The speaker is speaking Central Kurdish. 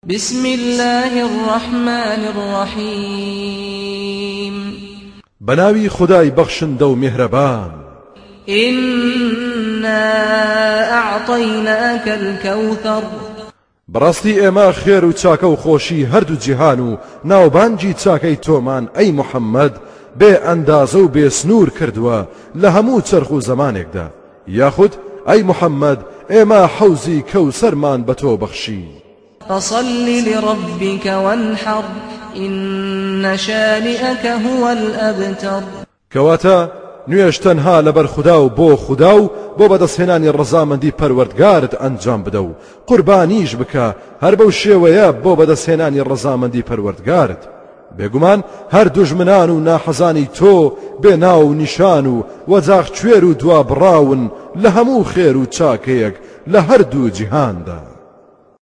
بسم الله الرحمن الرحيم بناوي خداي بخشن دو مهربان إنا أعطيناك الكوثر براستي اما خير و چاکە و خۆشی هەردوو جیهان و ناوبانجی چاکەی تۆمان ئەی محەممەد بێ ئەندازە و بێ سنوور کردووە لە هەموو چرخ و زمانێکدا یاخود ئەی محەممەد ئێمە حەوزی کەوسەرمان بە تۆ بەخشی فصل لربك وانحر إن شانئك هو الأبتر کەواتە نوێش تەنها لەبەر خوددا و بۆ خوددا و بۆ بەدەستهێنانی ڕەزامەندی پەروەردگارت ئەنجام بدە و قوربانیش بکە هەر بەو شێوەیە بۆ بەدەستهێنانی ڕەزامەندی پەروەردگارت بێگومان هەر دوژمنان و ناحەزانی تۆ بێ ناو و نیشان و وەجاغ کوێر و دوا بڕاون لە هەموو خێر و چاکەیەک لە هەردوو جیهاندا